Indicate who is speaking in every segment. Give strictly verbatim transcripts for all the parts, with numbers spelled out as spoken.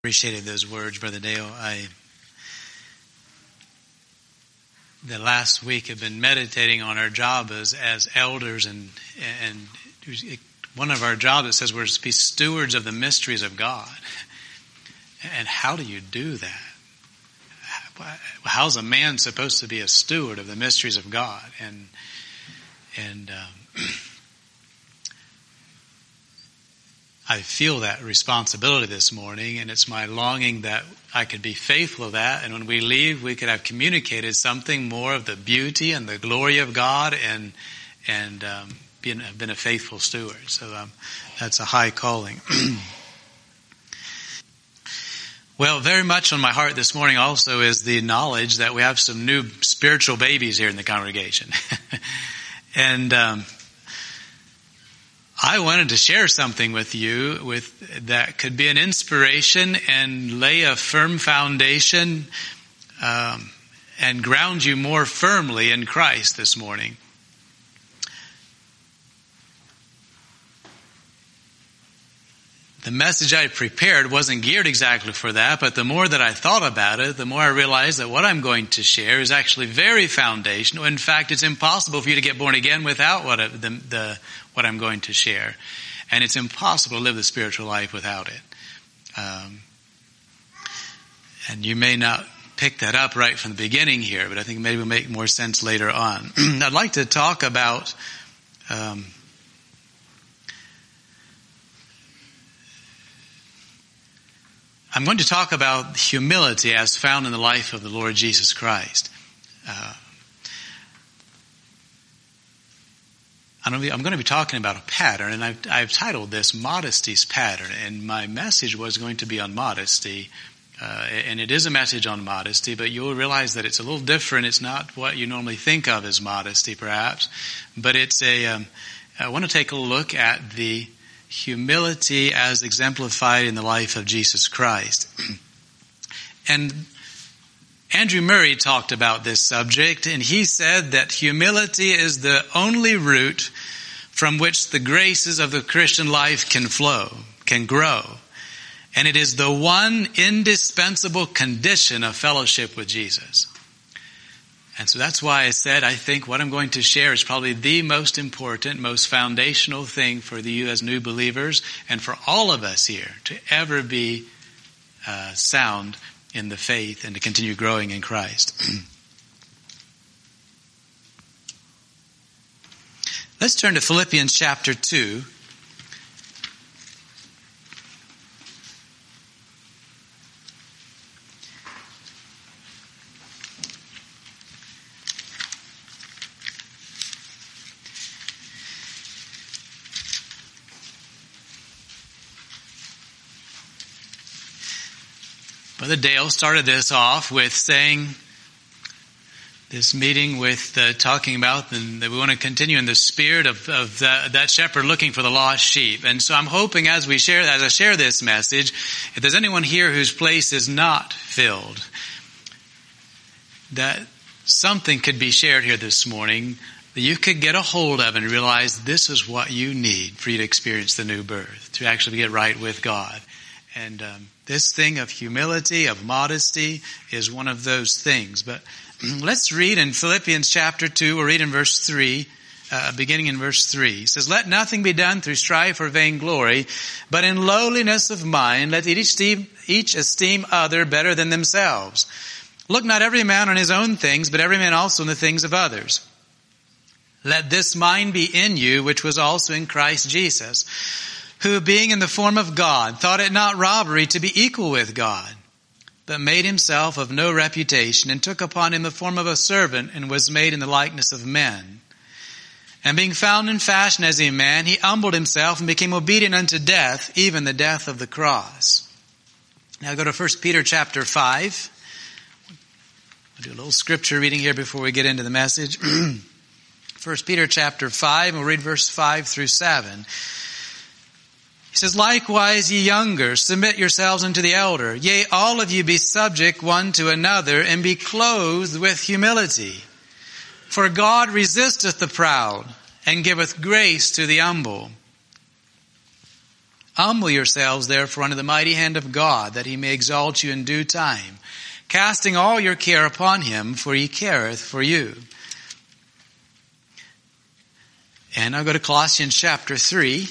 Speaker 1: Appreciated those words, Brother Dale. I, the last week have been meditating on our job as, as elders, and and one of our jobs, it says we're to be stewards of the mysteries of God. And how do you do that? How's a man supposed to be a steward of the mysteries of God? And and um, I feel that responsibility this morning, and it's my longing that I could be faithful to that, and when we leave, we could have communicated something more of the beauty and the glory of God, and and um, been, have been a faithful steward. So um, that's a high calling. Well, very much on my heart this morning also is the knowledge that we have some new spiritual babies here in the congregation. and um, I wanted to share something with you with that could be an inspiration and lay a firm foundation um, and ground you more firmly in Christ this morning. The message I prepared wasn't geared exactly for that, but the more that I thought about it, the more I realized that what I'm going to share is actually very foundational. In fact, it's impossible for you to get born again without what I, the, the what I'm going to share. And it's impossible to live the spiritual life without it. Um, and you may not pick that up right from the beginning here, but I think maybe it'll make more sense later on. I'd like to talk about um, I'm going to talk about humility as found in the life of the Lord Jesus Christ. Uh, I'm going, to be, I'm going to be talking about a pattern, and I've, I've titled this Modesty's Pattern, and my message was going to be on modesty, uh, and it is a message on modesty, but you'll realize that it's a little different. It's not what you normally think of as modesty, perhaps, but it's a, um, I want to take a look at the humility as exemplified in the life of Jesus Christ. And Andrew Murray talked about this subject, and he said that humility is the only root from which the graces of the Christian life can flow, can grow. And it is the one indispensable condition of fellowship with Jesus. And so that's why I said I think what I'm going to share is probably the most important, most foundational thing for you as new believers and for all of us here to ever be uh, sound in the faith and to continue growing in Christ. Let's turn to Philippians chapter two. Brother Dale started this off with saying, this meeting with uh, talking about and that we want to continue in the spirit of, of the, that shepherd looking for the lost sheep. And so I'm hoping as we share, as I share this message, if there's anyone here whose place is not filled, that something could be shared here this morning that you could get a hold of and realize this is what you need for you to experience the new birth, to actually get right with God. And um, this thing of humility, of modesty, is one of those things. But let's read in Philippians chapter two. We'll read in verse three, uh, beginning in verse three. It says, "Let nothing be done through strife or vainglory, but in lowliness of mind, let each esteem, each esteem other better than themselves. Look not every man on his own things, but every man also on the things of others. Let this mind be in you, which was also in Christ Jesus, who being in the form of God, thought it not robbery to be equal with God, but made himself of no reputation, and took upon him the form of a servant, and was made in the likeness of men. And being found in fashion as a man, he humbled himself and became obedient unto death, even the death of the cross." Now go to First Peter chapter five. We'll do a little scripture reading here before we get into the message. First Peter chapter five, and we'll read verse five through seven. He says, "Likewise, ye younger, submit yourselves unto the elder. Yea, all of you be subject one to another, and be clothed with humility. For God resisteth the proud, and giveth grace to the humble. Humble yourselves, therefore, under the mighty hand of God, that he may exalt you in due time, casting all your care upon him, for he careth for you. And I'll go to Colossians chapter three.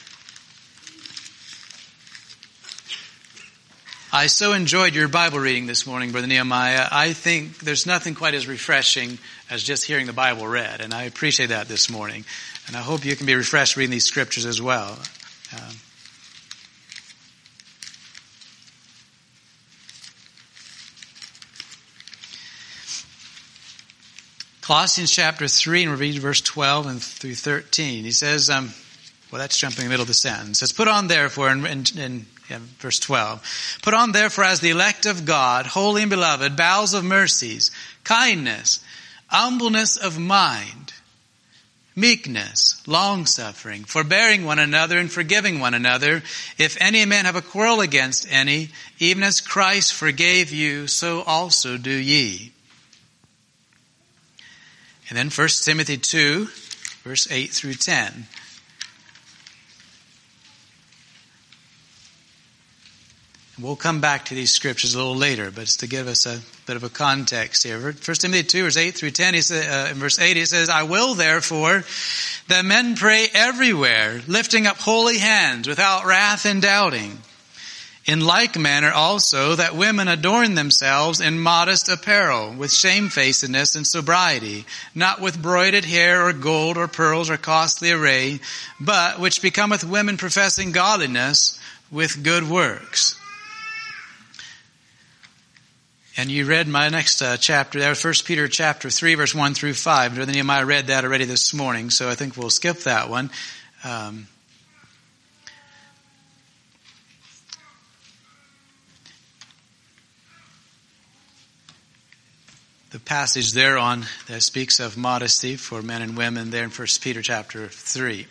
Speaker 1: I so enjoyed your Bible reading this morning, Brother Nehemiah. I think there's nothing quite as refreshing as just hearing the Bible read, and I appreciate that this morning. And I hope you can be refreshed reading these scriptures as well. Um, Colossians chapter three, and we'll read verse twelve and through thirteen. He says, um, well, that's jumping in the middle of the sentence. It says, put on therefore, in, in, in yeah, verse twelve, put on therefore as the elect of God, holy and beloved, bowels of mercies, kindness, humbleness of mind, meekness, long-suffering, forbearing one another and forgiving one another. If any man have a quarrel against any, even as Christ forgave you, so also do ye. And then First Timothy two, verse eight through ten. And we'll come back to these scriptures a little later, but it's to give us a bit of a context here. First Timothy two, verse eight through ten, he says, uh, in verse eight, he says, I will therefore that men pray everywhere, lifting up holy hands without wrath and doubting. In like manner also that women adorn themselves in modest apparel, with shamefacedness and sobriety, not with broided hair or gold or pearls or costly array, but which becometh women professing godliness with good works. And you read my next uh, chapter there, First Peter chapter three, verse one through five. Brother Nehemiah read that already this morning, so I think we'll skip that one. Um, The passage there on that speaks of modesty for men and women there in First Peter chapter three.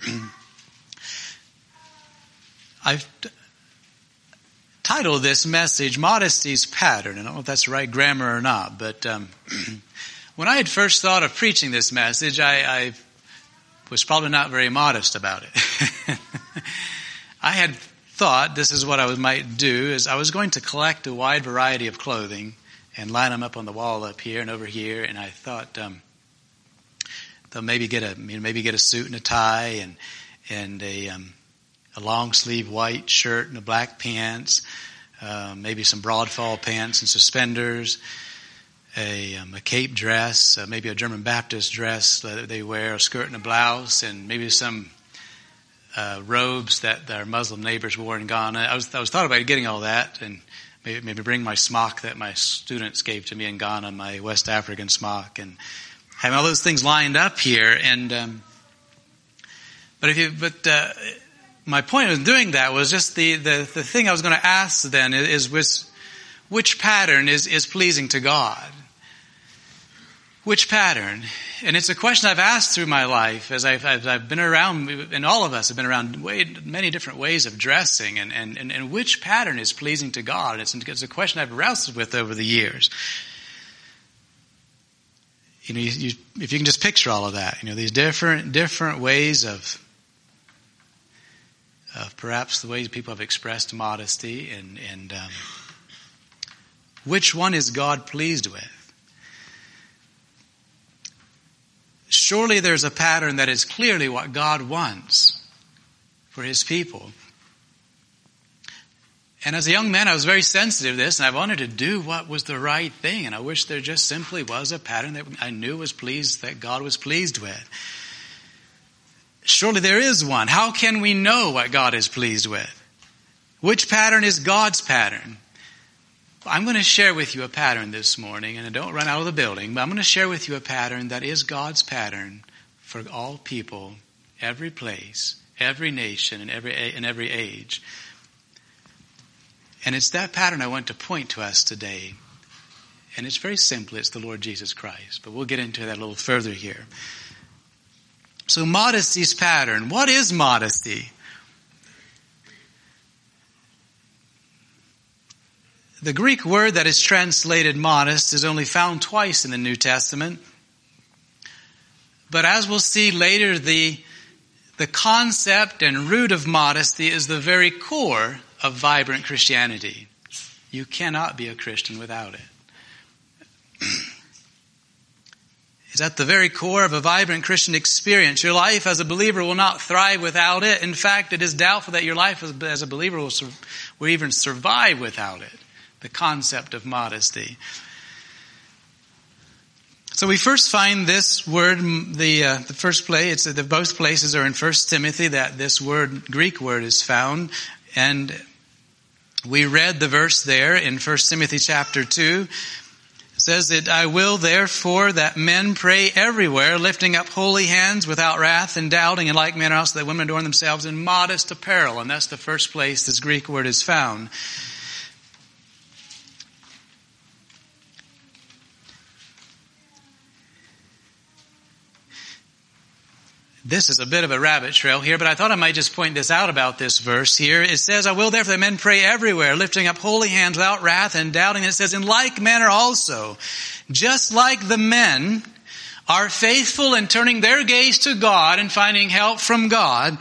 Speaker 1: I've t- titled this message, Modesty's Pattern. I don't know if that's the right grammar or not, but um, when I had first thought of preaching this message, I, I was probably not very modest about it. I had thought this is what I might do, is I was going to collect a wide variety of clothing and line them up on the wall up here and over here. And I thought, um, they'll maybe get a, you know, maybe get a suit and a tie and, and a, um, a long sleeve white shirt and a black pants, uh, maybe some broad fall pants and suspenders, a, um, a cape dress, uh, maybe a German Baptist dress that they wear, a skirt and a blouse, and maybe some, uh, robes that, that our Muslim neighbors wore in Ghana. I was, I was thought about getting all that, and Maybe, maybe bring my smock that my students gave to me in Ghana, my West African smock, and having all those things lined up here. And um, but if you, but uh, my point of doing that was just the the, the thing I was going to ask then is, is which pattern is is pleasing to God? Which pattern? And it's a question I've asked through my life as I've, I've, I've been around, and all of us have been around way, many different ways of dressing, and, and, and, and which pattern is pleasing to God? And it's, it's a question I've wrestled with over the years. You know, you, you, if you can just picture all of that, you know, these different different ways of, of perhaps the ways people have expressed modesty, and, and um, which one is God pleased with? Surely there's a pattern that is clearly what God wants for His people. And as a young man, I was very sensitive to this, and I wanted to do what was the right thing. And I wish there just simply was a pattern that I knew was pleased, that God was pleased with. Surely there is one. How can we know what God is pleased with? Which pattern is God's pattern? I'm going to share with you a pattern this morning, and I don't run out of the building, but I'm going to share with you a pattern that is God's pattern for all people, every place, every nation, and every in every age. And it's that pattern I want to point to us today. And it's very simple. It's the Lord Jesus Christ. But we'll get into that a little further here. So modesty's pattern. What is modesty? The Greek word that is translated modest is only found twice in the New Testament. But as we'll see later, the, the concept and root of modesty is the very core of vibrant Christianity. You cannot be a Christian without it. It's at the very core of a vibrant Christian experience. Your life as a believer will not thrive without it. In fact, it is doubtful that your life as a believer will, will even survive without it. The concept of modesty. So we first find this word, the uh, the first place, it's, the both places are in First Timothy that this word, Greek word, is found. And we read the verse there in First Timothy chapter two. It says that I will therefore that men pray everywhere, lifting up holy hands without wrath and doubting, in like manner also that women adorn themselves in modest apparel. And that's the first place this Greek word is found. This is a bit of a rabbit trail here, but I thought I might just point this out about this verse here. It says, I will therefore that men pray everywhere, lifting up holy hands without wrath and doubting. And it says, in like manner also, just like the men are faithful in turning their gaze to God and finding help from God,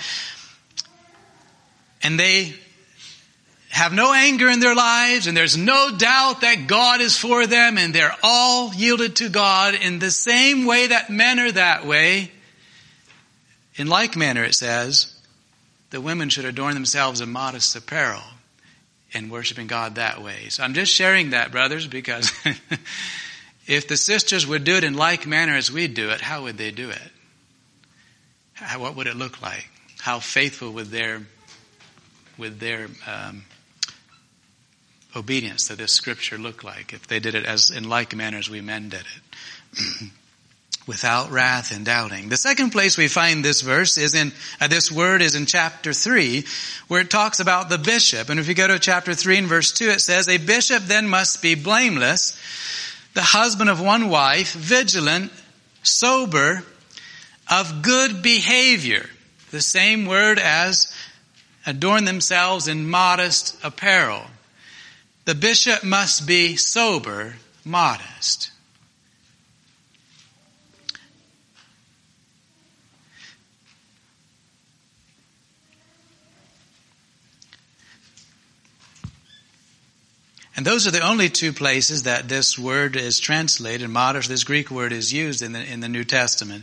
Speaker 1: and they have no anger in their lives, and there's no doubt that God is for them, and they're all yielded to God in the same way that men are that way. In like manner, it says, the women should adorn themselves in modest apparel in worshiping God that way. So I'm just sharing that, brothers, because if the sisters would do it in like manner as we do it, how would they do it? How, what would it look like? How faithful would their, would their um, obedience to this scripture look like if they did it as in like manner as we men did it? Without wrath and doubting. The second place we find this verse is in, uh, this word is in chapter three, where it talks about the bishop. And if you go to chapter three and verse two, it says, a bishop then must be blameless, the husband of one wife, vigilant, sober, of good behavior. The same word as adorn themselves in modest apparel. The bishop must be sober, modest. And those are the only two places that this word is translated, modest, this Greek word is used in the, in the New Testament.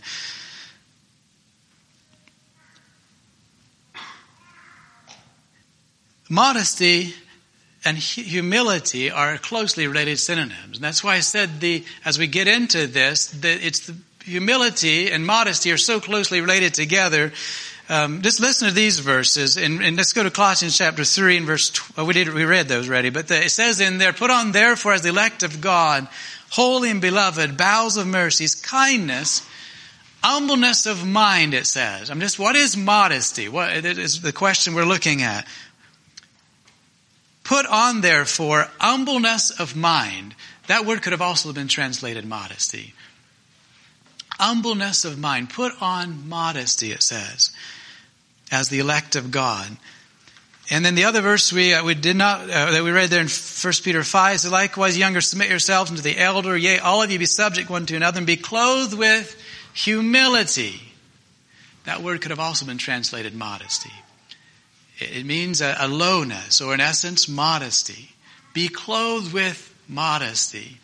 Speaker 1: Modesty and humility are closely related synonyms. And that's why I said the, as we get into this, that it's the humility and modesty are so closely related together. Um, just listen to these verses, and, and let's go to Colossians chapter three and verse. Tw- well, we did we read those already, but the, it says in there, "Put on therefore as the elect of God, holy and beloved, bowels of mercies, kindness, humbleness of mind." It says. I'm just. What is modesty? What is the question we're looking at? Put on therefore humbleness of mind. That word could have also been translated modesty. Humbleness of mind. Put on modesty, it says, as the elect of God. And then the other verse we uh, we did not uh, that we read there in First Peter five says, likewise, younger, submit yourselves unto the elder. Yea, all of you be subject one to another, and be clothed with humility. That word could have also been translated modesty. It, it means a, a lowness, or in essence, modesty. Be clothed with modesty.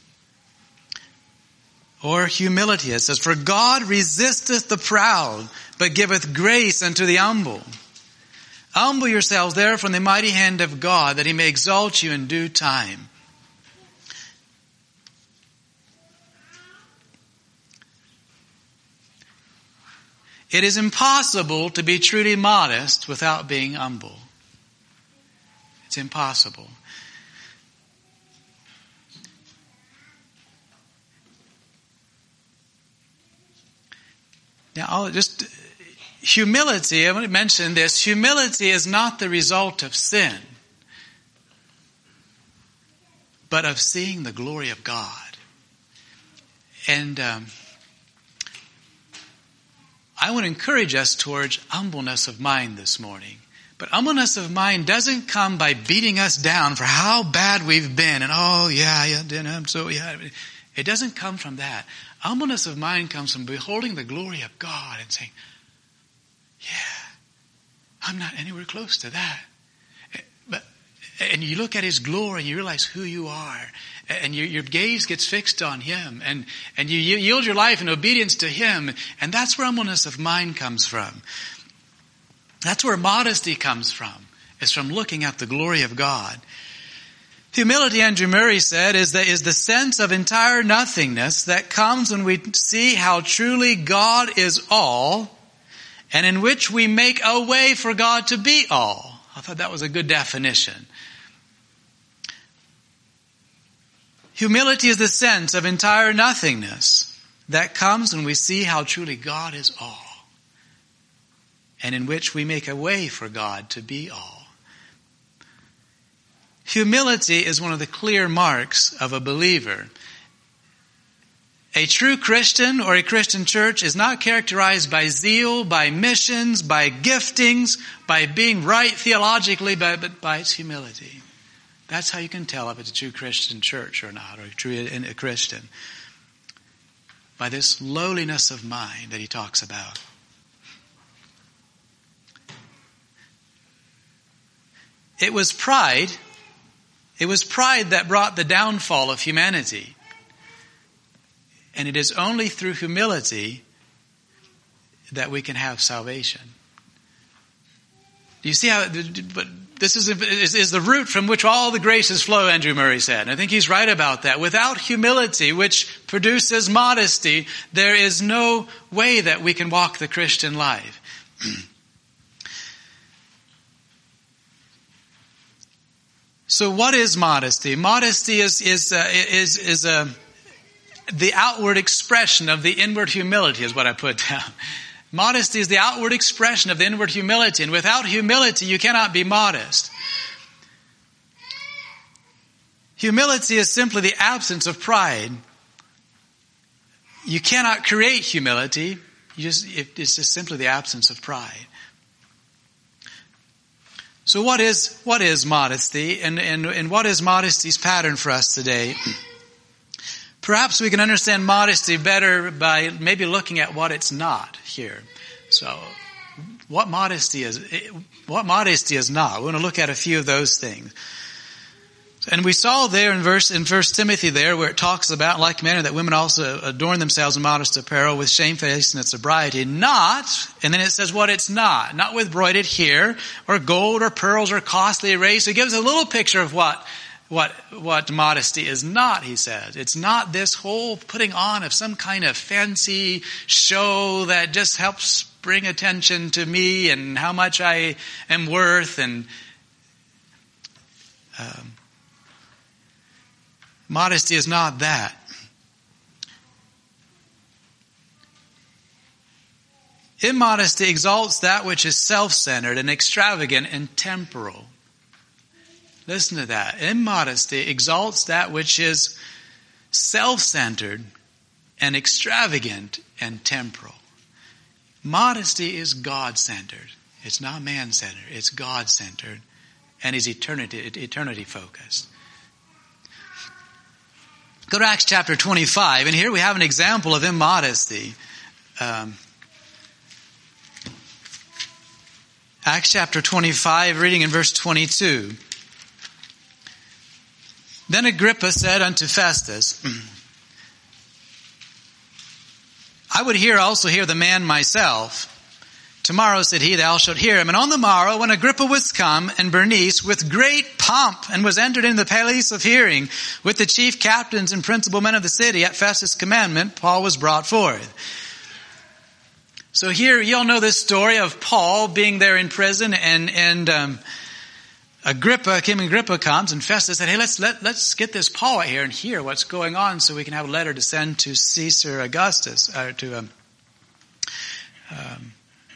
Speaker 1: Or humility. It says, for God resisteth the proud, but giveth grace unto the humble. Humble yourselves therefore in the mighty hand of God, that he may exalt you in due time. It is impossible to be truly modest without being humble. It's impossible. Now, I'll just humility, I want to mention this. Humility is not the result of sin, but of seeing the glory of God. And um, I want to encourage us towards humbleness of mind this morning. But humbleness of mind doesn't come by beating us down for how bad we've been. And, oh, yeah, yeah, I'm so, yeah. It doesn't come from that. Humbleness of mind comes from beholding the glory of God and saying, Yeah, I'm not anywhere close to that. But and you look at his glory and you realize who you are. And your, your gaze gets fixed on him. And, and you yield your life in obedience to him. And that's where humbleness of mind comes from. That's where modesty comes from. It's from looking at the glory of God. Humility, Andrew Murray said, is the, is the sense of entire nothingness that comes when we see how truly God is all, and in which we make a way for God to be all. I thought that was a good definition. Humility is the sense of entire nothingness that comes when we see how truly God is all, and in which we make a way for God to be all. Humility is one of the clear marks of a believer. A true Christian or a Christian church is not characterized by zeal, by missions, by giftings, by being right theologically, but, but by its humility. That's how you can tell if it's a true Christian church or not, or a true a Christian. By this lowliness of mind that he talks about. It was pride. It was pride that brought the downfall of humanity. And it is only through humility that we can have salvation. Do you see how, but this is, is, is the root from which all the graces flow, Andrew Murray said. And I think he's right about that. Without humility, which produces modesty, there is no way that we can walk the Christian life. So what is modesty? Modesty is, is, uh, is, is, uh, the outward expression of the inward humility is what I put down. Modesty is the outward expression of the inward humility. And without humility, you cannot be modest. Humility is simply the absence of pride. You cannot create humility. You just, it's just simply the absence of pride. So what is, what is modesty? And, and, and what is modesty's pattern for us today? Perhaps we can understand modesty better by maybe looking at what it's not here. So, what modesty is, what modesty is not. We want to look at a few of those things. And we saw there in verse, in First Timothy there, where it talks about, in like manner, that women also adorn themselves in modest apparel with shamefacedness and sobriety. Not, and then it says what it's not. Not with broided hair, or gold, or pearls, or costly array. So it gives a little picture of what, what, what modesty is not, he says. It's not this whole putting on of some kind of fancy show that just helps bring attention to me and how much I am worth, and, um, modesty is not that. Immodesty exalts that which is self-centered and extravagant and temporal. Listen to that. Immodesty exalts that which is self-centered and extravagant and temporal. Modesty is God-centered. It's not man-centered. It's God-centered and is eternity, eternity focused. Go to Acts chapter twenty-five, and here we have an example of immodesty. Um, Acts chapter twenty-five, reading in verse twenty-two. Then Agrippa said unto Festus, I would here also hear the man myself. Tomorrow, said he, thou shalt hear him. And on the morrow, when Agrippa was come, and Bernice, with great pomp, and was entered into the place of hearing, with the chief captains and principal men of the city, at Festus' commandment, Paul was brought forth. So here, you all know this story of Paul being there in prison, and, and, um, Agrippa, King Agrippa comes, and Festus said, hey, let's, let, let's get this Paul out here and hear what's going on so we can have a letter to send to Caesar Augustus, or to, um, um,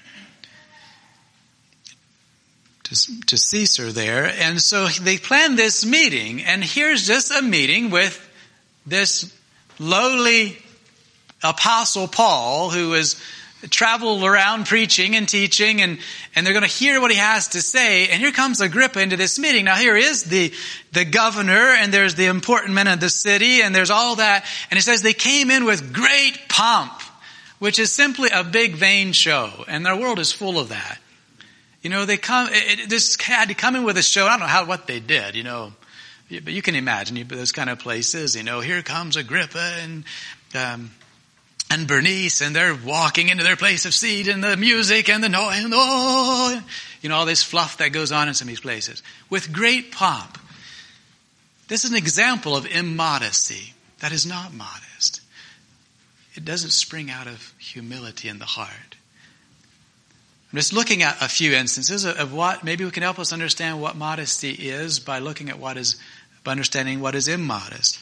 Speaker 1: to, to Caesar there. And so they planned this meeting, and here's just a meeting with this lowly apostle Paul, who is traveled around preaching and teaching, and, and they're going to hear what he has to say. And here comes Agrippa into this meeting. Now here is the, the governor, and there's the important men of the city, and there's all that. And it says they came in with great pomp, which is simply a big vain show. And our world is full of that. You know, they come, it, it, this had to come in with a show. I don't know how, what they did, you know, but you can imagine those kind of places, you know, here comes Agrippa and, um, and Bernice, and they're walking into their place of seat, and the music and the noise, and oh, you know, all this fluff that goes on in some of these places with great pomp. This is an example of immodesty. That is not modest. It doesn't spring out of humility in the heart. I'm just looking at a few instances of what, maybe we can help us understand what modesty is by looking at what is, by understanding what is immodest.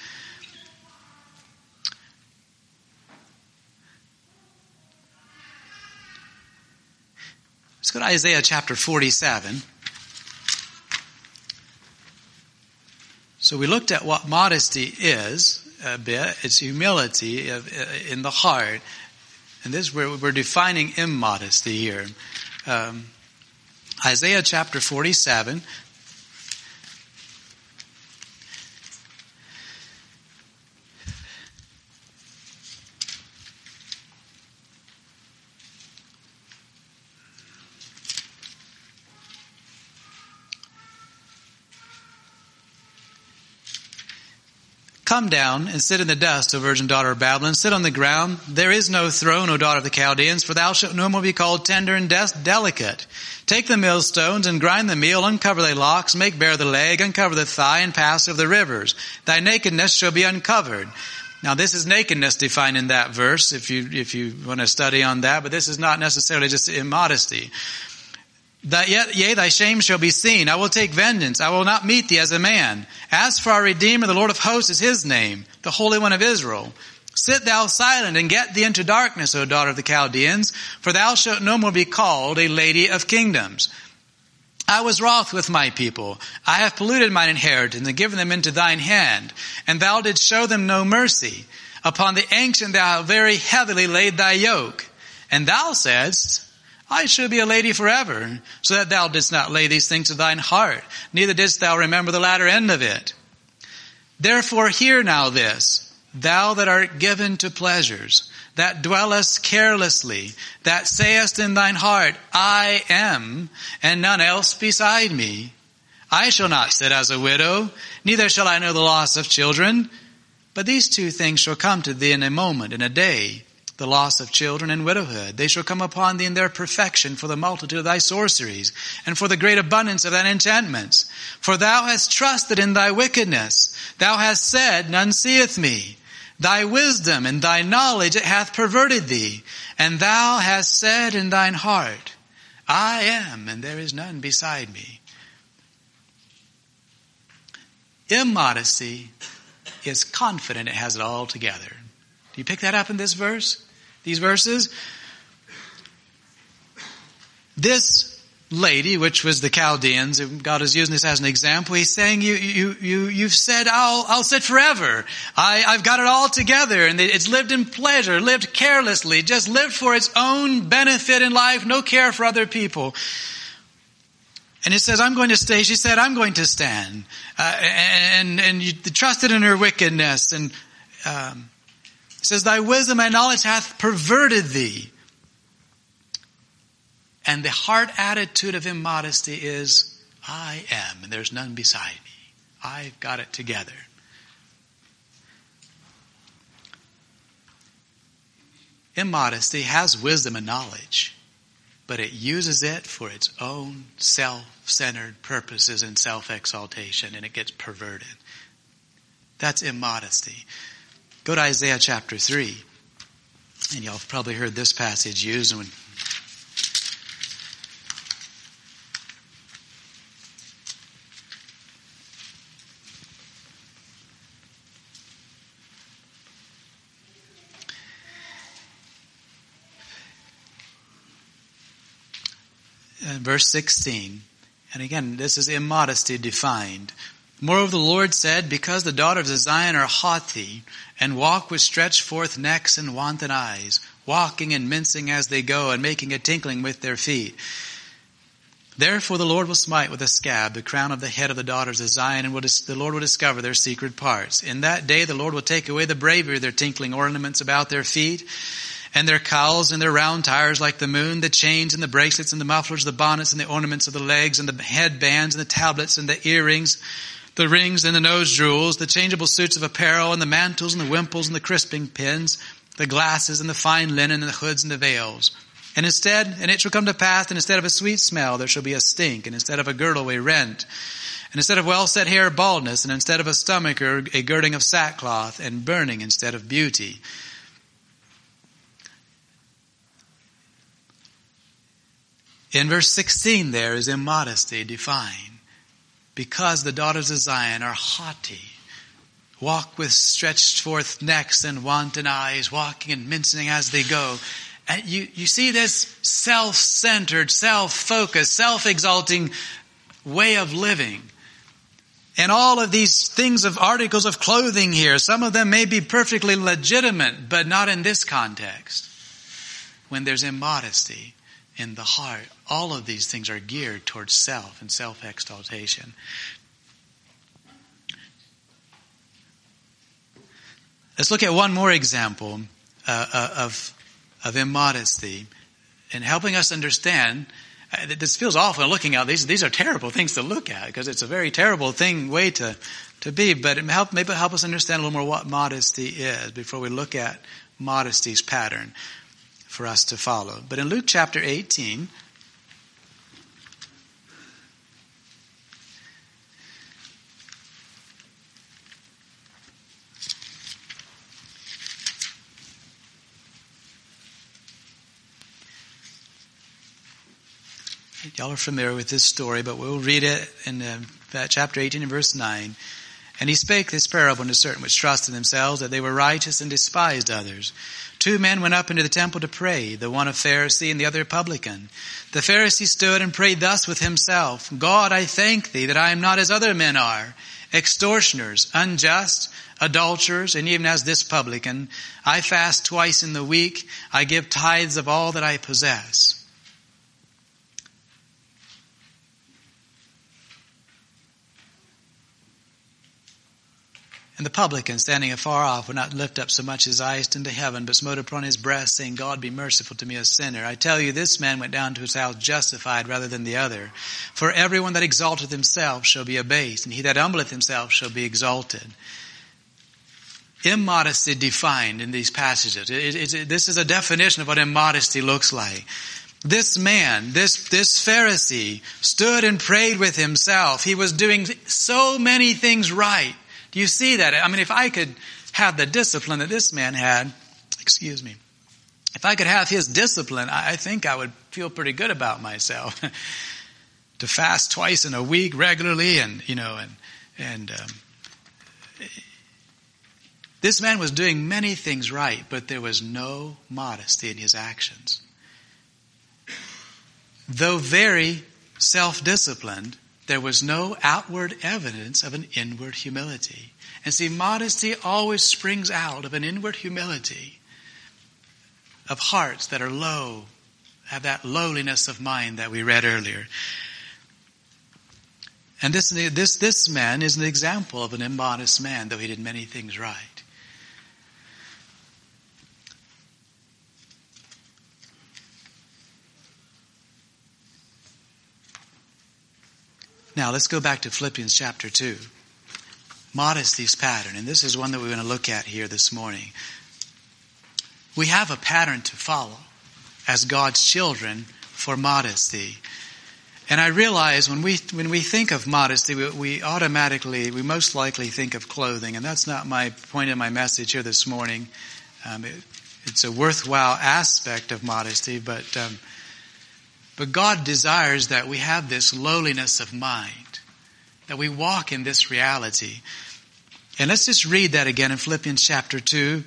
Speaker 1: Let's go to Isaiah chapter forty-seven. So we looked at what modesty is a bit. It's humility in the heart. And this, we're, we're defining immodesty here. Um, Isaiah chapter forty-seven. Come down and sit in the dust, O virgin daughter of Babylon. Sit on the ground. There is no throne, O daughter of the Chaldeans, for thou shalt no more be called tender and delicate. Take the millstones and grind the meal, uncover thy locks, make bare the leg, uncover the thigh, and pass over the rivers. Thy nakedness shall be uncovered. Now this is nakedness defined in that verse, if you, if you want to study on that, but this is not necessarily just immodesty. That yet, yea, thy shame shall be seen. I will take vengeance. I will not meet thee as a man. As for our Redeemer, the Lord of hosts is his name, the Holy One of Israel. Sit thou silent and get thee into darkness, O daughter of the Chaldeans, for thou shalt no more be called a lady of kingdoms. I was wroth with my people. I have polluted mine inheritance and given them into thine hand, and thou didst show them no mercy. Upon the ancient thou very heavily laid thy yoke, and thou saidst, I should be a lady forever, so that thou didst not lay these things to thine heart, neither didst thou remember the latter end of it. Therefore hear now this, thou that art given to pleasures, that dwellest carelessly, that sayest in thine heart, I am, and none else beside me. I shall not sit as a widow, neither shall I know the loss of children. But these two things shall come to thee in a moment, in a day, the loss of children and widowhood. They shall come upon thee in their perfection for the multitude of thy sorceries, and for the great abundance of thine enchantments. For thou hast trusted in thy wickedness. Thou hast said, none seeth me. Thy wisdom and thy knowledge it hath perverted thee. And thou hast said in thine heart, I am, and there is none beside me. Immodesty is confident it has it all together. Do you pick that up in this verse? These verses? This lady, which was the Chaldeans, God is using this as an example. He's saying, you, you, you, you've said, I'll, I'll sit forever. I, I've got it all together. And it's lived in pleasure, lived carelessly, just lived for its own benefit in life, no care for other people. And it says, I'm going to stay. She said, I'm going to stand. Uh, and, and you trusted in her wickedness. And, um, it says, thy wisdom and knowledge hath perverted thee. And the heart attitude of immodesty is, I am, and there's none beside me. I've got it together. Immodesty has wisdom and knowledge, but it uses it for its own self-centered purposes and self-exaltation, and it gets perverted. That's immodesty. Go to Isaiah chapter three, and y'all have probably heard this passage used when verse sixteen. And again, this is immodesty defined. Moreover, the Lord said, because the daughters of Zion are haughty, and walk with stretched forth necks and wanton eyes, walking and mincing as they go, and making a tinkling with their feet. Therefore the Lord will smite with a scab the crown of the head of the daughters of Zion, and will dis- the Lord will discover their secret parts. In that day the Lord will take away the bravery of their tinkling ornaments about their feet, And their cowls and their round tires like the moon, the chains and the bracelets and the mufflers, the bonnets and the ornaments of the legs and the headbands and the tablets and the earrings, the rings and the nose jewels, the changeable suits of apparel and the mantles and the wimples and the crisping pins, the glasses and the fine linen and the hoods and the veils. And instead, and it shall come to pass that instead of a sweet smell, there shall be a stink, and instead of a girdle, a rent, and instead of well-set hair, baldness, and instead of a stomach, a girding of sackcloth, and burning instead of beauty. In verse sixteen there is immodesty defined. Because the daughters of Zion are haughty, walk with stretched forth necks and wanton eyes, walking and mincing as they go. And you, you see this self-centered, self-focused, self-exalting way of living. And all of these things of articles of clothing here, some of them may be perfectly legitimate, but not in this context. When there's immodesty in the heart, all of these things are geared towards self and self-exaltation. Let's look at one more example uh, of, of immodesty and helping us understand. Uh, this feels awful looking at these. These are terrible things to look at because it's a very terrible thing, way to, to be. But it help, maybe help us understand a little more what modesty is before we look at modesty's pattern for us to follow. But in Luke chapter eighteen, y'all are familiar with this story, but we'll read it in uh, chapter eighteen and verse nine. And he spake this parable unto certain which trusted themselves that they were righteous and despised others. Two men went up into the temple to pray, the one a Pharisee and the other a publican. The Pharisee stood and prayed thus with himself, God, I thank thee that I am not as other men are, extortioners, unjust, adulterers, and even as this publican. I fast twice in the week. I give tithes of all that I possess. And the publican, standing afar off, would not lift up so much his eyes into heaven, but smote upon his breast, saying, God, be merciful to me, a sinner. I tell you, this man went down to his house justified rather than the other. For everyone that exalteth himself shall be abased, and he that humbleth himself shall be exalted. Immodesty defined in these passages. It, it, it, this is a definition of what immodesty looks like. This man, this, this Pharisee, stood and prayed with himself. He was doing so many things right. Do you see that? I mean, if I could have the discipline that this man had, excuse me, if I could have his discipline, I think I would feel pretty good about myself. To fast twice in a week regularly and, you know, and, and, um, this man was doing many things right, but there was no modesty in his actions. Though very self-disciplined, there was no outward evidence of an inward humility. And see, modesty always springs out of an inward humility of hearts that are low, have that lowliness of mind that we read earlier. And this, this, this man is an example of an immodest man, though he did many things right. Now, let's go back to Philippians chapter two. Modesty's pattern. And this is one that we're going to look at here this morning. We have a pattern to follow as God's children for modesty. And I realize when we when we think of modesty, we, we automatically, we most likely think of clothing. And that's not my point of my message here this morning. Um, it, it's a worthwhile aspect of modesty, but... Um, But God desires that we have this lowliness of mind, that we walk in this reality. And let's just read that again in Philippians chapter two.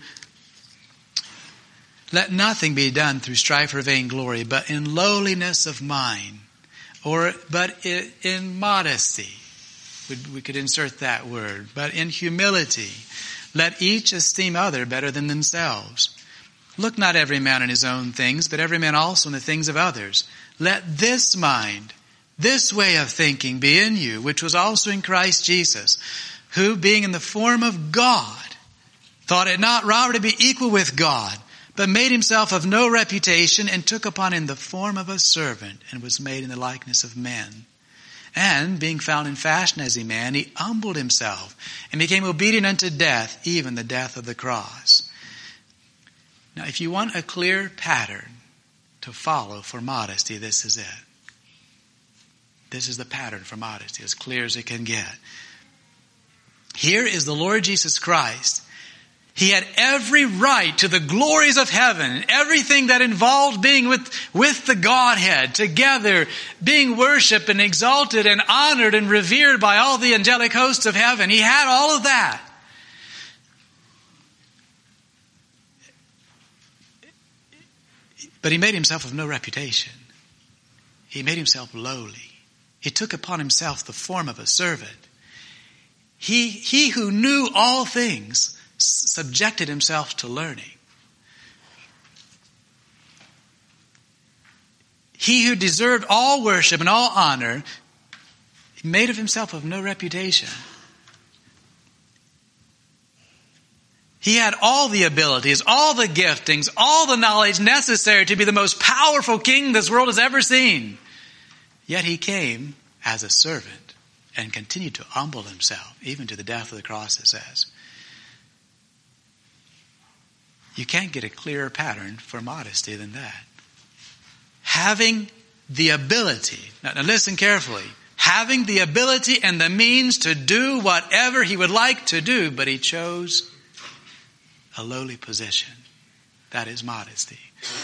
Speaker 1: Let nothing be done through strife or vainglory, but in lowliness of mind, or but in modesty. We could insert that word. But in humility, let each esteem other better than themselves. Look not every man on his own things, but every man also on the things of others. Let this mind, this way of thinking be in you, which was also in Christ Jesus, who being in the form of God, thought it not robbery to be equal with God, but made himself of no reputation, and took upon him the form of a servant, and was made in the likeness of men. And being found in fashion as a man, he humbled himself, and became obedient unto death, even the death of the cross. Now, if you want a clear pattern to follow for modesty, this is it. This is the pattern for modesty, as clear as it can get. Here is the Lord Jesus Christ. He had every right to the glories of heaven, everything that involved being with, with the Godhead, together, being worshiped and exalted and honored and revered by all the angelic hosts of heaven. He had all of that. But he made himself of no reputation. He made himself lowly. He took upon himself the form of a servant. He, he who knew all things subjected himself to learning. He who deserved all worship and all honor made of himself of no reputation. He had all the abilities, all the giftings, all the knowledge necessary to be the most powerful king this world has ever seen. Yet he came as a servant and continued to humble himself, even to the death of the cross, it says. You can't get a clearer pattern for modesty than that. Having the ability, now, now listen carefully, having the ability and the means to do whatever he would like to do, but he chose a lowly position. That is modesty.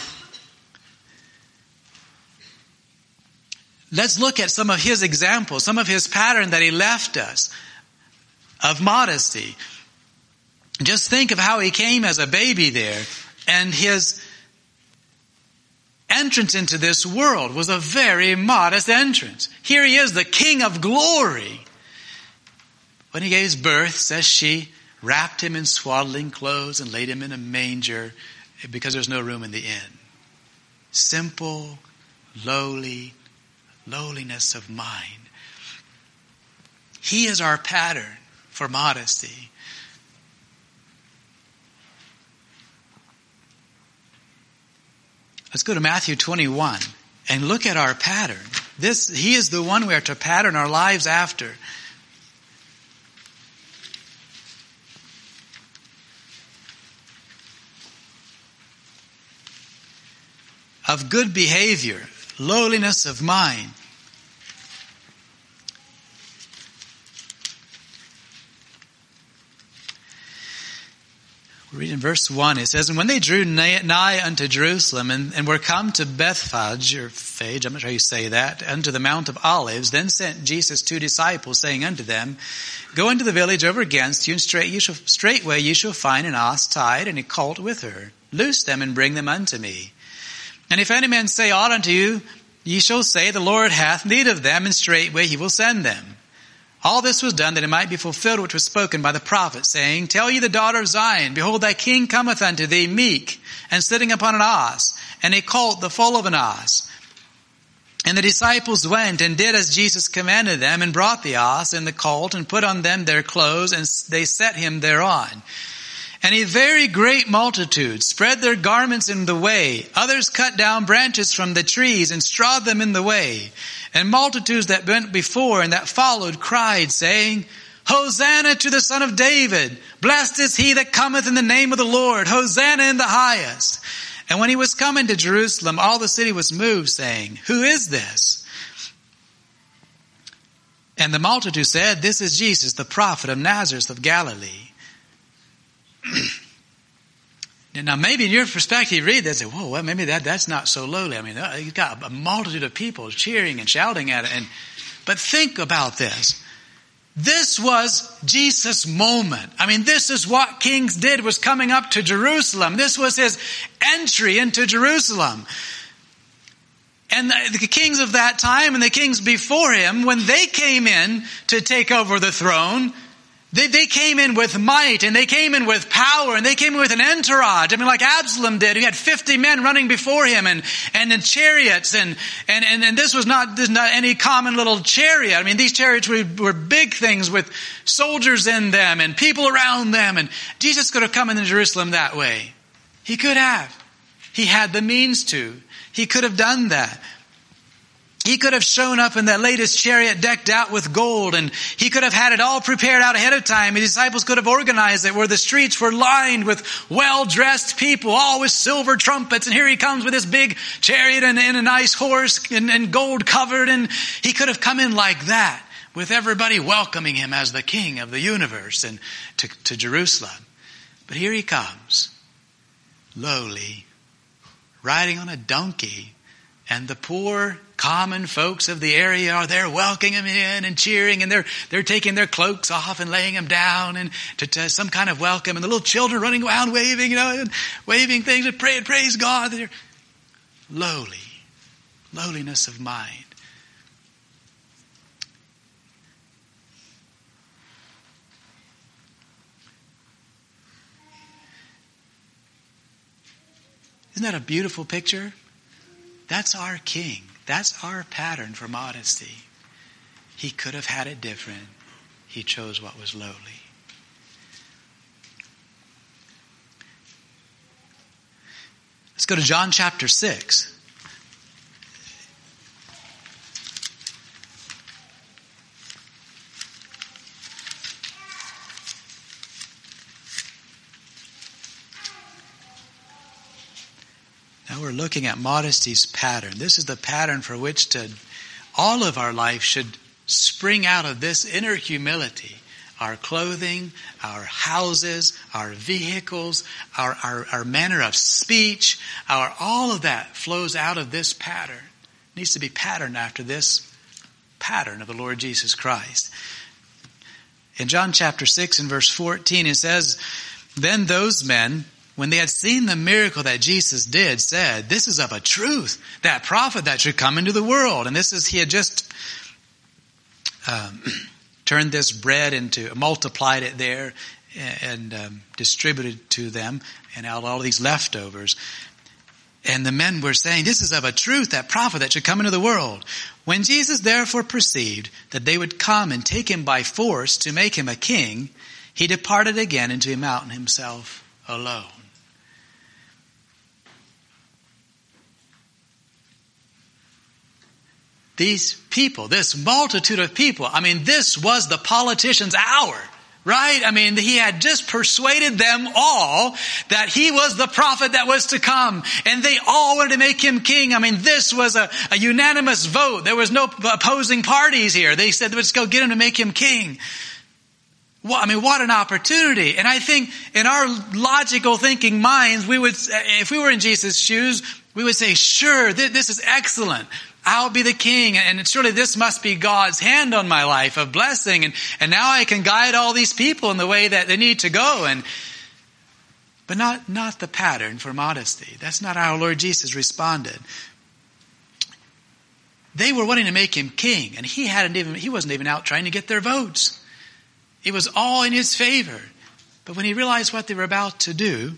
Speaker 1: Let's look at some of his examples, some of his pattern that he left us of modesty. Just think of how he came as a baby there, and his entrance into this world was a very modest entrance. Here he is, the King of glory. When he gave his birth, says she wrapped him in swaddling clothes and laid him in a manger because there's no room in the inn. Simple, lowly, lowliness of mind. He is our pattern for modesty. Let's go to Matthew twenty-one and look at our pattern. This, he is the one we are to pattern our lives after. Of good behavior, lowliness of mind. We read in verse one, it says, and when they drew nigh unto Jerusalem and, and were come to Bethphage, or Phage, I'm not sure how you say that, unto the Mount of Olives, then sent Jesus two disciples, saying unto them, go into the village over against you, and straight you shall, straightway you shall find an ass tied, and a colt with her. Loose them and bring them unto me. And if any man say aught unto you, ye shall say, the Lord hath need of them, and straightway he will send them. All this was done that it might be fulfilled which was spoken by the prophet, saying, tell ye the daughter of Zion, behold, thy king cometh unto thee meek, and sitting upon an ass, and a colt the foal of an ass. And the disciples went and did as Jesus commanded them, and brought the ass and the colt, and put on them their clothes, and they set him thereon. And a very great multitude spread their garments in the way. Others cut down branches from the trees and strawed them in the way. And multitudes that went before and that followed cried, saying, Hosanna to the Son of David. Blessed is he that cometh in the name of the Lord. Hosanna in the highest. And when he was come into Jerusalem, all the city was moved, saying, who is this? And the multitude said, this is Jesus, the prophet of Nazareth of Galilee. Now, maybe in your perspective, you read that and say, whoa, well, maybe that, that's not so lowly. I mean, you've got a multitude of people cheering and shouting at it. And, but think about this. This was Jesus' moment. I mean, this is what kings did, was coming up to Jerusalem. This was his entry into Jerusalem. And the, the kings of that time and the kings before him, when they came in to take over the throne, They, they came in with might, and they came in with power, and they came in with an entourage. I mean, like Absalom did. He had fifty men running before him, and, and in chariots, and, and, and, and this was not, this was not any common little chariot. I mean, these chariots were, were big things with soldiers in them and people around them, and Jesus could have come into Jerusalem that way. He could have. He had the means to. He could have done that. He could have shown up in that latest chariot decked out with gold, and he could have had it all prepared out ahead of time. His disciples could have organized it where the streets were lined with well-dressed people, all with silver trumpets. And here he comes with this big chariot and, and a nice horse and, and gold covered. And he could have come in like that with everybody welcoming him as the king of the universe and to, to Jerusalem. But here he comes, lowly, riding on a donkey, and the poor common folks of the area are there welcoming him in and cheering, and they're they're taking their cloaks off and laying them down and to, to some kind of welcome, and the little children running around waving, you know, and waving things and pray and praise God. They're lowly, lowliness of mind. Isn't that a beautiful picture? That's our King. That's our pattern for modesty. He could have had it different. He chose what was lowly. Let's go to John chapter six. Now we're looking at modesty's pattern. This is the pattern for which to all of our life should spring out of this inner humility. Our clothing, our houses, our vehicles, our, our, our manner of speech, our all of that flows out of this pattern. It needs to be patterned after this pattern of the Lord Jesus Christ. In John chapter six and verse fourteen, it says, "Then those men, when they had seen the miracle that Jesus did, said, 'This is of a truth, that prophet that should come into the world.'" And this is, he had just um, turned this bread into, multiplied it there and um, distributed to them, and out all these leftovers. And the men were saying, "This is of a truth, that prophet that should come into the world." When Jesus therefore perceived that they would come and take him by force to make him a king, he departed again into a mountain himself alone. These people, this multitude of people, I mean, this was the politician's hour, right? I mean, he had just persuaded them all that he was the prophet that was to come, and they all wanted to make him king. I mean, this was a, a unanimous vote. There was no opposing parties here. They said, let's go get him to make him king. Well, I mean, what an opportunity. And I think in our logical thinking minds, we would, if we were in Jesus' shoes, we would say, sure, th- this is excellent. I'll be the king, and surely this must be God's hand on my life of blessing, and, and now I can guide all these people in the way that they need to go. And but not, not the pattern for modesty. That's not how our Lord Jesus responded. They were wanting to make him king, and he hadn't even he wasn't even out trying to get their votes. It was all in his favor. But when he realized what they were about to do,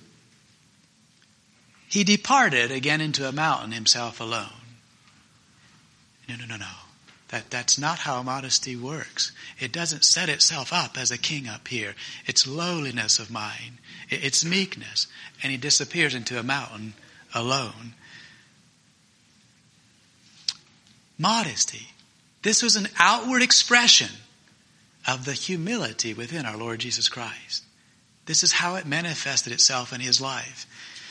Speaker 1: he departed again into a mountain himself alone. No, no, no, no. That, that's not how modesty works. It doesn't set itself up as a king up here. It's lowliness of mind. It, it's meekness. And he disappears into a mountain alone. Modesty. This was an outward expression of the humility within our Lord Jesus Christ. This is how it manifested itself in his life.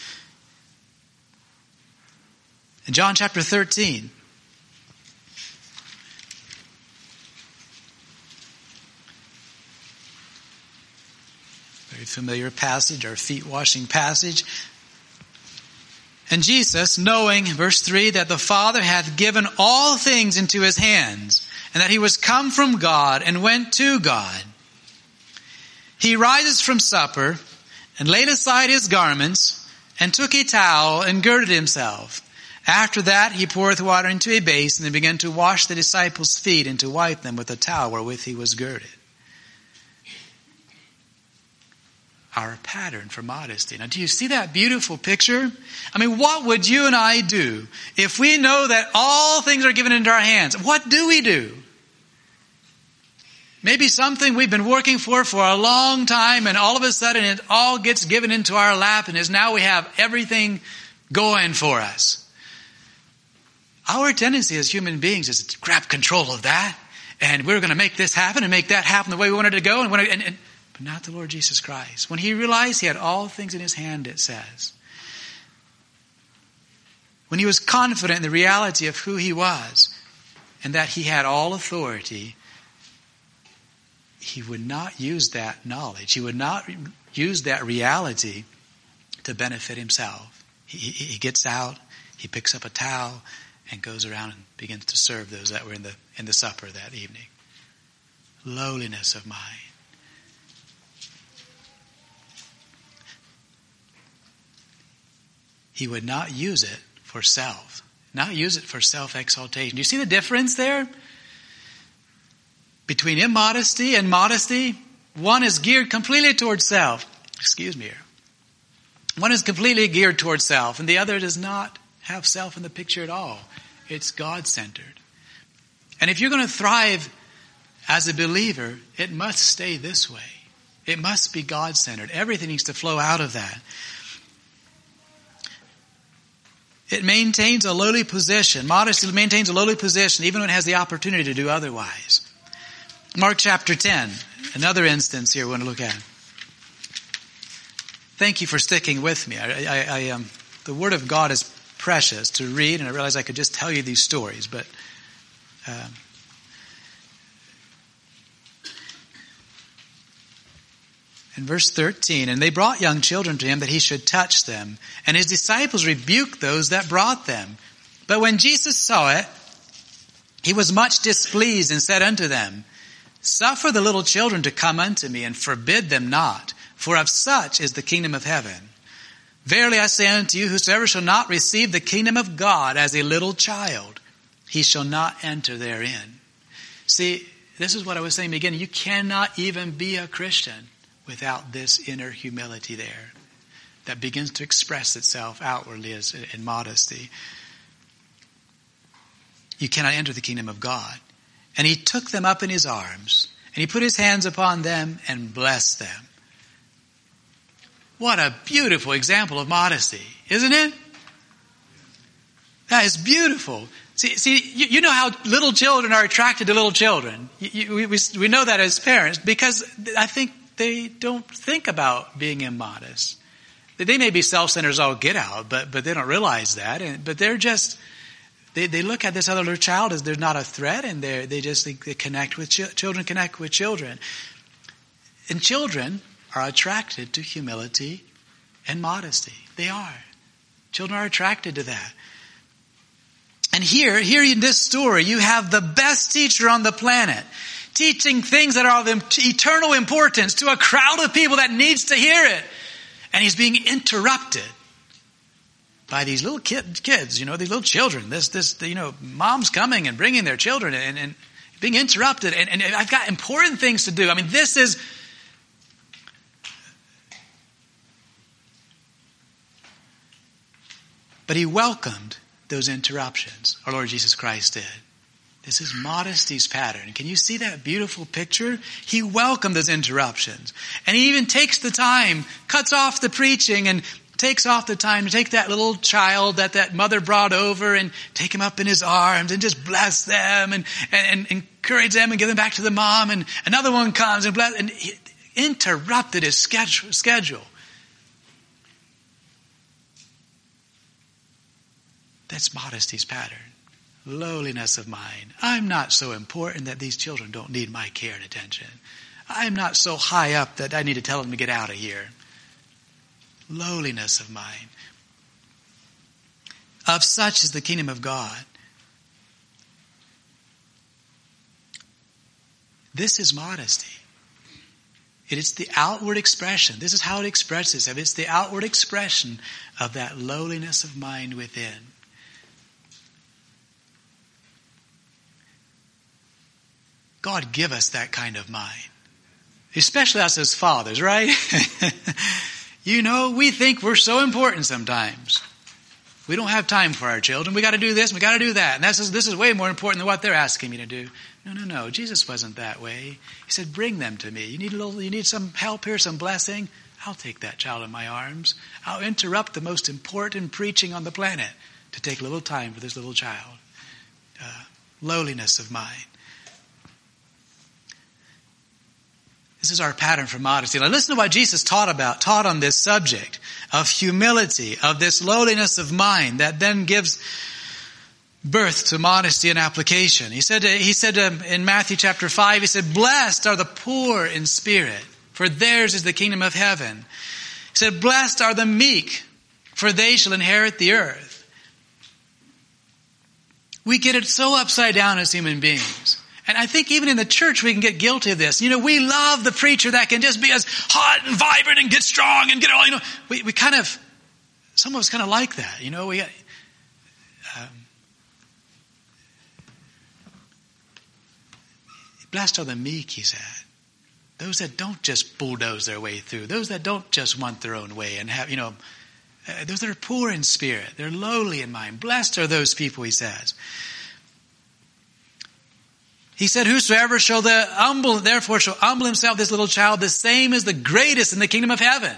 Speaker 1: In John chapter thirteen, very familiar passage, our feet washing passage. And Jesus, knowing, verse three, that the Father hath given all things into his hands, and that he was come from God and went to God, he rises from supper and laid aside his garments and took a towel and girded himself. After that he poureth water into a basin and began to wash the disciples' feet and to wipe them with the towel wherewith he was girded. Our pattern for modesty. Now, do you see that beautiful picture? I mean, what would you and I do if we know that all things are given into our hands? What do we do? Maybe something we've been working for for a long time, and all of a sudden it all gets given into our lap, and is now we have everything going for us. Our tendency as human beings is to grab control of that, and we're going to make this happen and make that happen the way we wanted it to go. And, when it, and, and but not the Lord Jesus Christ. When he realized he had all things in his hand, it says, when he was confident in the reality of who he was and that he had all authority, he would not use that knowledge. He would not use that reality to benefit himself. He, he, he gets out, he picks up a towel, and goes around and begins to serve those that were in the in the supper that evening. Lowliness of mind. He would not use it for self. Not use it for self-exaltation. Do you see the difference there? Between immodesty and modesty, one is geared completely towards self. Excuse me here. One is completely geared towards self, and the other does not have self in the picture at all. It's God-centered. And if you're going to thrive as a believer, it must stay this way. It must be God-centered. Everything needs to flow out of that. It maintains a lowly position. Modesty maintains a lowly position even when it has the opportunity to do otherwise. Mark chapter ten, another instance here we want to look at. Thank you for sticking with me. I, I, I, um, the Word of God is precious to read, and I realize I could just tell you these stories, but um, in verse thirteen, and they brought young children to him that he should touch them, and his disciples rebuked those that brought them. But when Jesus saw it, he was much displeased and said unto them, Suffer the little children to come unto me, and forbid them not, for of such is the kingdom of heaven. Verily I say unto you, whosoever shall not receive the kingdom of God as a little child, he shall not enter therein. See, this is what I was saying in the beginning. You cannot even be a Christian without this inner humility there that begins to express itself outwardly as in modesty. You cannot enter the kingdom of God. And he took them up in his arms, and he put his hands upon them and blessed them. What a beautiful example of modesty, isn't it? That is beautiful. See, see, you, you know how little children are attracted to little children. You, you, we, we know that as parents because I think they don't think about being immodest. They may be self-centered as all get out, but but they don't realize that. And, but they're just they they look at this other little child as there's not a threat, and they they just they, they connect with ch- children. Connect with children, and children are attracted to humility and modesty. They are. Children are attracted to that. And here, here in this story, you have the best teacher on the planet teaching things that are of eternal importance to a crowd of people that needs to hear it. And he's being interrupted by these little kid, kids, you know, these little children. This, this, you know, mom's coming and bringing their children and, and being interrupted. And, and I've got important things to do. I mean, this is... But he welcomed those interruptions. Our Lord Jesus Christ did. This is modesty's pattern. Can you see that beautiful picture? He welcomed those interruptions. And he even takes the time, cuts off the preaching and takes off the time to take that little child that that mother brought over and take him up in his arms and just bless them and, and, and encourage them and give them back to the mom. And another one comes and bless, and he interrupted his schedule. schedule. That's modesty's pattern. Lowliness of mind. I'm not so important that these children don't need my care and attention. I'm not so high up that I need to tell them to get out of here. Lowliness of mind. Of such is the kingdom of God. This is modesty. It is the outward expression. This is how it expresses itself. It's the outward expression of that lowliness of mind within. God give us that kind of mind. Especially us as fathers, right? You know, we think we're so important sometimes. We don't have time for our children. We got to do this, we got to do that. And this is, this is way more important than what they're asking me to do. No, no, no. Jesus wasn't that way. He said, bring them to me. You need a little, you need some help here, some blessing? I'll take that child in my arms. I'll interrupt the most important preaching on the planet to take a little time for this little child. Uh, lowliness of mind. This is our pattern for modesty. Now listen to what Jesus taught about, taught on this subject of humility, of this lowliness of mind that then gives birth to modesty and application. He said, he said um, in Matthew chapter five, he said, blessed are the poor in spirit, for theirs is the kingdom of heaven. He said, blessed are the meek, for they shall inherit the earth. We get it so upside down as human beings. And I think even in the church we can get guilty of this. You know, we love the preacher that can just be as hot and vibrant and get strong and get all, you know. We, we kind of, some of us kind of like that, you know. We, um, blessed are the meek, he said. Those that don't just bulldoze their way through. Those that don't just want their own way and have, you know, uh, those that are poor in spirit. They're lowly in mind. Blessed are those people, he says. He said, whosoever shall the humble, therefore shall humble himself, this little child, the same is the greatest in the kingdom of heaven.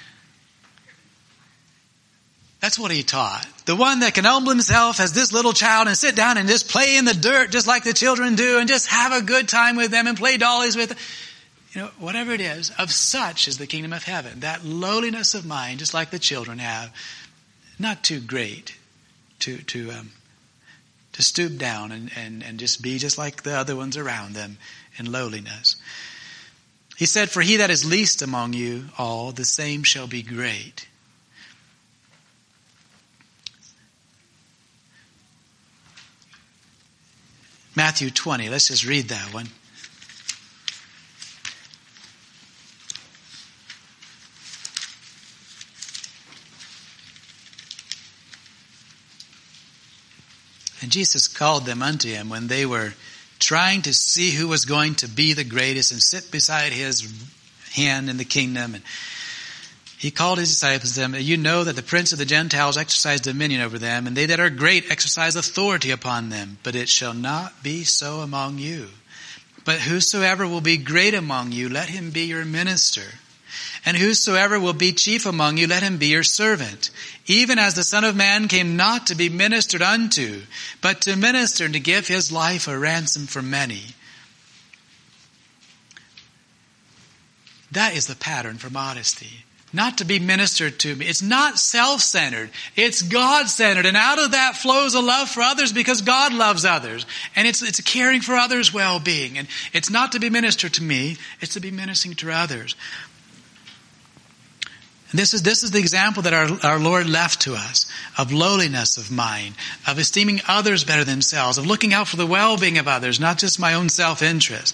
Speaker 1: That's what he taught. The one that can humble himself as this little child and sit down and just play in the dirt just like the children do and just have a good time with them and play dollies with them. You know, whatever it is, of such is the kingdom of heaven. That lowliness of mind, just like the children have, not too great to, to, um, to stoop down and, and, and just be just like the other ones around them in lowliness. He said, for he that is least among you all, the same shall be great. Matthew twenty, let's just read that one. And Jesus called them unto him when they were trying to see who was going to be the greatest and sit beside his hand in the kingdom. And he called his disciples to them, you know that the prince of the Gentiles exercise dominion over them, and they that are great exercise authority upon them. But it shall not be so among you. But whosoever will be great among you, let him be your minister. And whosoever will be chief among you, let him be your servant. Even as the Son of Man came not to be ministered unto, but to minister and to give his life a ransom for many. That is the pattern for modesty. Not to be ministered to me. It's not self-centered. It's God-centered. And out of that flows a love for others because God loves others. And it's, it's caring for others' well-being. And it's not to be ministered to me. It's to be ministering to others. And this is, this is the example that our, our Lord left to us of lowliness of mind, of esteeming others better than themselves, of looking out for the well-being of others, not just my own self-interest.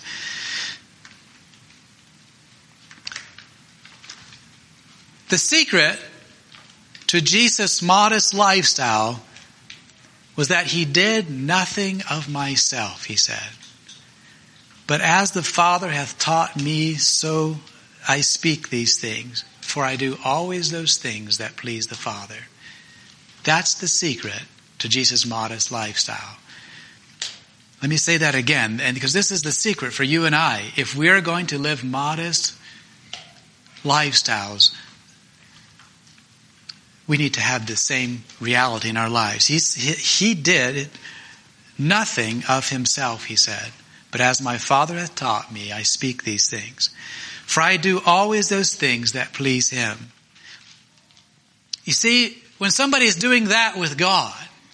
Speaker 1: The secret to Jesus' modest lifestyle was that he did nothing of myself, he said. But as the Father hath taught me, so I speak these things. For I do always those things that please the Father. That's the secret to Jesus' modest lifestyle. Let me say that again, and because this is the secret for you and I. If we are going to live modest lifestyles, we need to have the same reality in our lives. He's, he, he did nothing of himself, he said. But as my Father hath taught me, I speak these things. For I do always those things that please him. You see, when somebody is doing that with God,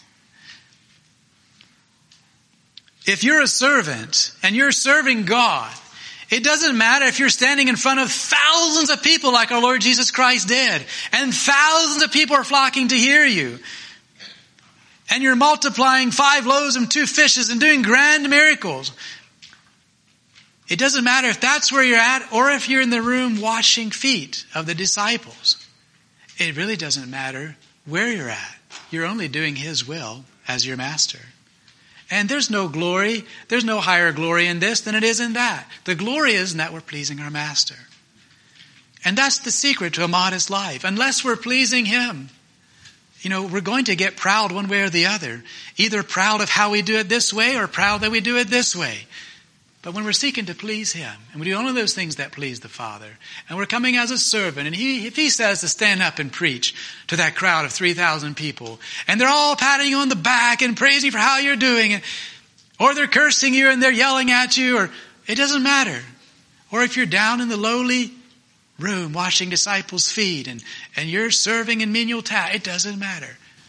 Speaker 1: if you're a servant and you're serving God, it doesn't matter if you're standing in front of thousands of people like our Lord Jesus Christ did, and thousands of people are flocking to hear you, and you're multiplying five loaves and two fishes and doing grand miracles. It doesn't matter if that's where you're at or if you're in the room washing feet of the disciples. It really doesn't matter where you're at. You're only doing his will as your master. And there's no glory, there's no higher glory in this than it is in that. The glory is in that we're pleasing our master. And that's the secret to a modest life. Unless we're pleasing him, you know, we're going to get proud one way or the other. Either proud of how we do it this way or proud that we do it this way. But when we're seeking to please Him, and we do only those things that please the Father, and we're coming as a servant, and he, if He says to stand up and preach to that crowd of three thousand people, and they're all patting you on the back and praising you for how you're doing, and, or they're cursing you and they're yelling at you, or it doesn't matter. Or if you're down in the lowly room washing disciples' feet and, and you're serving in menial tasks, it doesn't matter.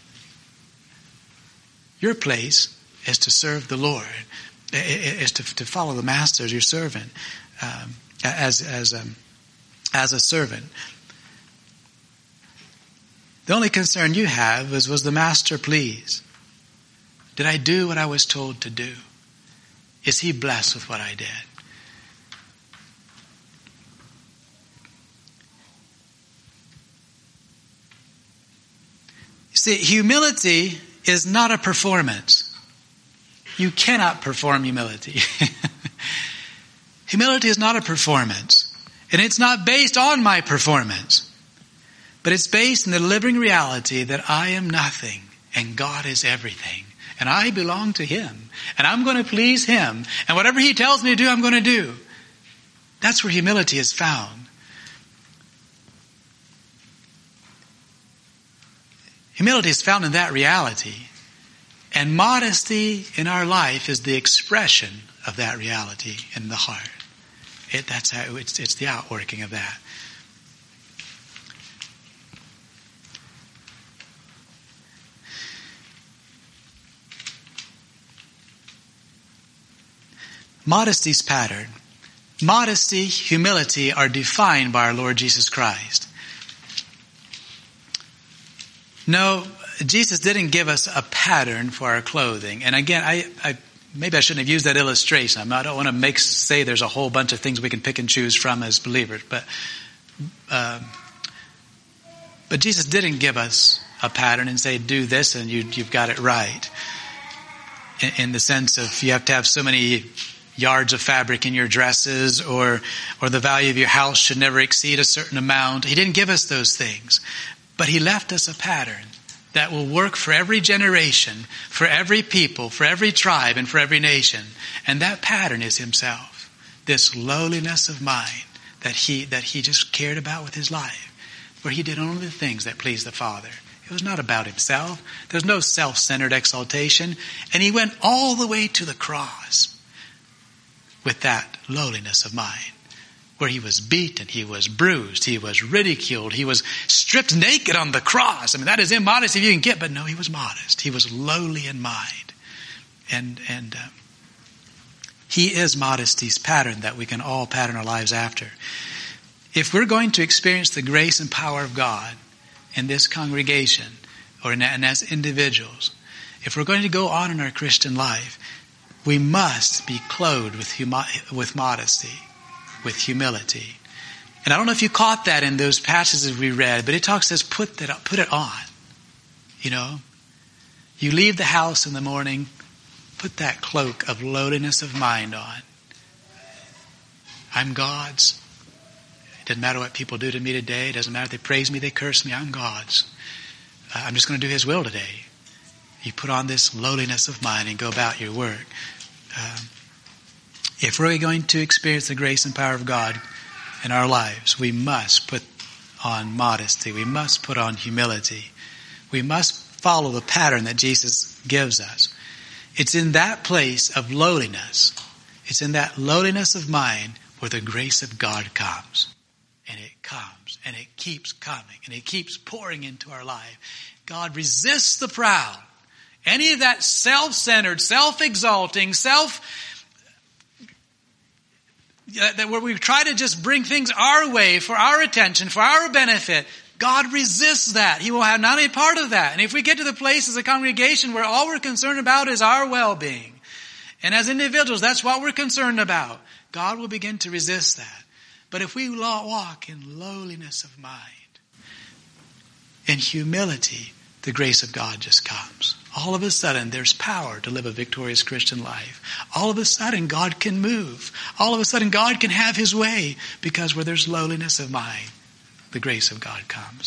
Speaker 1: Your place is to serve the Lord, is to, to follow the Master as your servant, um, as as um, as a servant. The only concern you have is, was the Master pleased? Did I do what I was told to do? Is He blessed with what I did? See, humility is not a performance. You cannot perform humility. Humility is not a performance. And it's not based on my performance. But it's based in the living reality that I am nothing and God is everything. And I belong to Him. And I'm going to please Him. And whatever He tells me to do, I'm going to do. That's where humility is found. Humility is found in that reality. And modesty in our life is the expression of that reality in the heart. It, that's how it's, it's the outworking of that. Modesty's pattern. Modesty, humility are defined by our Lord Jesus Christ. No, Jesus didn't give us a pattern for our clothing. And again, I, I maybe I shouldn't have used that illustration. I don't want to make say there's a whole bunch of things we can pick and choose from as believers. But uh, but Jesus didn't give us a pattern and say, do this and you, you've got it right. In, in the sense of you have to have so many yards of fabric in your dresses, or or the value of your house should never exceed a certain amount. He didn't give us those things. But He left us a pattern that will work for every generation, for every people, for every tribe, and for every nation. And that pattern is Himself. This lowliness of mind that He that He just cared about with His life, where He did only the things that pleased the Father. It was not about Himself. There's no self-centered exaltation. And He went all the way to the cross with that lowliness of mind, where He was beaten, He was bruised, He was ridiculed, He was stripped naked on the cross. I mean, that is immodest if you can get, but no, He was modest. He was lowly in mind. And and uh, He is modesty's pattern that we can all pattern our lives after. If we're going to experience the grace and power of God in this congregation, or in, and as individuals, if we're going to go on in our Christian life, we must be clothed with humi- with modesty, with humility. And I don't know if you caught that in those passages we read, but it talks says put that put it on. You know, you leave the house in the morning, put that cloak of lowliness of mind on. I'm God's. It doesn't matter what people do to me today. It doesn't matter if they praise me, they curse me. I'm God's. Uh, I'm just going to do His will today. You put on this lowliness of mind and go about your work. Um, If we're going to experience the grace and power of God in our lives, we must put on modesty. We must put on humility. We must follow the pattern that Jesus gives us. It's in that place of lowliness, it's in that lowliness of mind where the grace of God comes. And it comes, and it keeps coming, and it keeps pouring into our life. God resists the proud. Any of that self-centered, self-exalting, self... that where we try to just bring things our way for our attention, for our benefit, God resists that. He will have not a part of that. And if we get to the place as a congregation where all we're concerned about is our well-being, and as individuals, that's what we're concerned about, God will begin to resist that. But if we walk in lowliness of mind, in humility, the grace of God just comes. All of a sudden, there's power to live a victorious Christian life. All of a sudden, God can move. All of a sudden, God can have His way, because where there's lowliness of mind, the grace of God comes.